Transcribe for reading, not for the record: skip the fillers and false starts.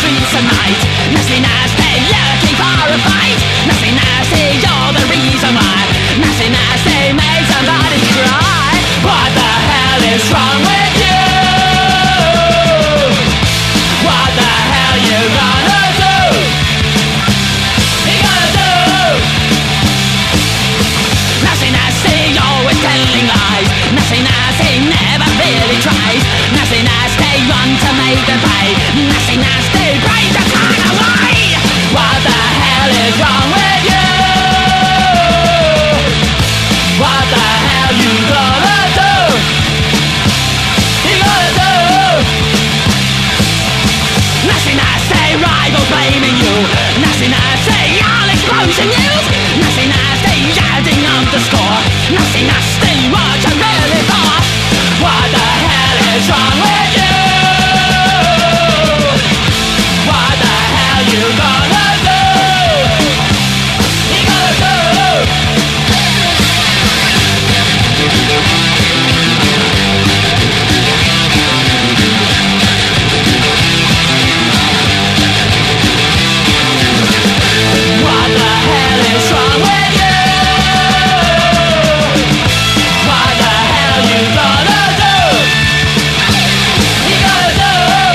streets at night. Nasty, nasty, looking for a fight. Nasty, nasty, you're the reason why. Nasty, nasty, made somebody cry. What the hell is wrong with you? What the hell you gonna do? You gonna do? Nasty, nasty, always telling lies. Nasty, nasty, never really tries. Nasty, nasty, run to make them pay. Nasty, nasty, break the turn away. What the hell is wrong with you? What the hell you gonna do? You gonna do? Nasty, nasty, rivals blaming you. Nasty, nasty, all explosion news. Nasty, nasty, adding up the score. Nasty, nasty, what you really thought? What the hell is wrong with you?